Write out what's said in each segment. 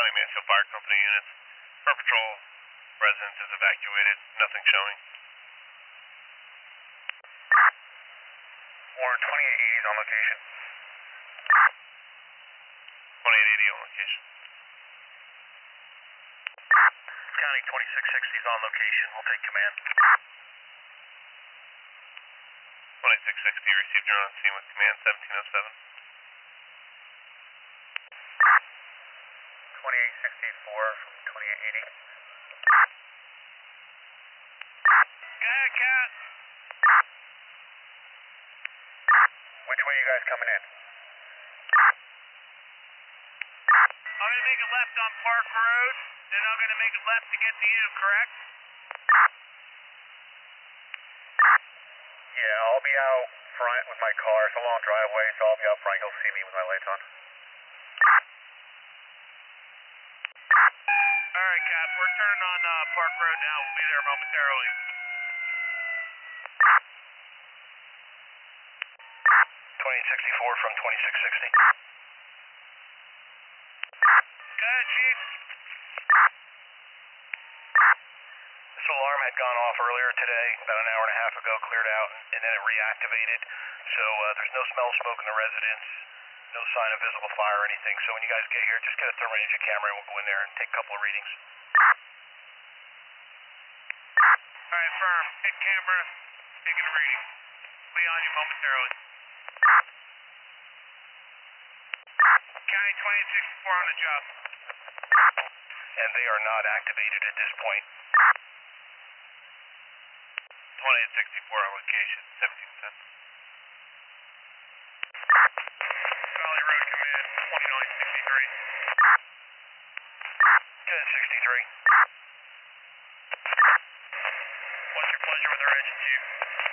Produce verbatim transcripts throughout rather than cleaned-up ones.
Bonnie Mansfield Fire Company units. Per patrol, residence is evacuated. Nothing showing. Warren twenty-eight eighty is on location. twenty-eight eighty on location. County twenty-six sixty is on location. We'll take command. twenty-six sixty, received your on scene with command seventeen oh seven. twenty-eight sixty-four from twenty-eight eighty. Cat, cat. Which way are you guys coming in? I'm going to make a left on Park Road, then I'm going to make a left to get to you, correct? Yeah, I'll be out front with my car. It's a long driveway, so I'll be out front. You'll see me with my lights on. All right, Cap, we're turning on uh, Park Road now. We'll be there momentarily. twenty-eight sixty-four from twenty-six sixty. Go ahead, Chief. This alarm had gone off earlier today, about an hour and a half ago, cleared out, and then it reactivated. So uh, there's no smell of smoke in the residence, no sign of visible fire or anything. So when you guys get here, just get a thermal imaging camera and we'll go in there and take a couple of readings. All right, firm. Hit camera, taking a reading. Be on you momentarily. County twenty-eight sixty-four on the job. And they are not activated at this point. twenty-eight sixty-four on location, seventeen ten. Valley Road Command, twenty-nine sixty-three. ten sixty-three. What's your pleasure with our engine, Chief?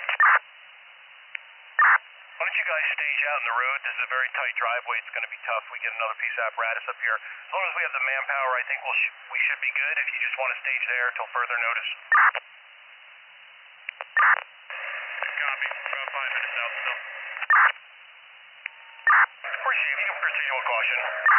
Why don't you guys stage out in the road? This is a very tight driveway. It's going to be tough. We get another piece of apparatus up here. As long as we have the manpower, I think we'll sh we should be good if you just want to stage there until further notice. Copy. About five minutes out still. Proceed, proceed with caution.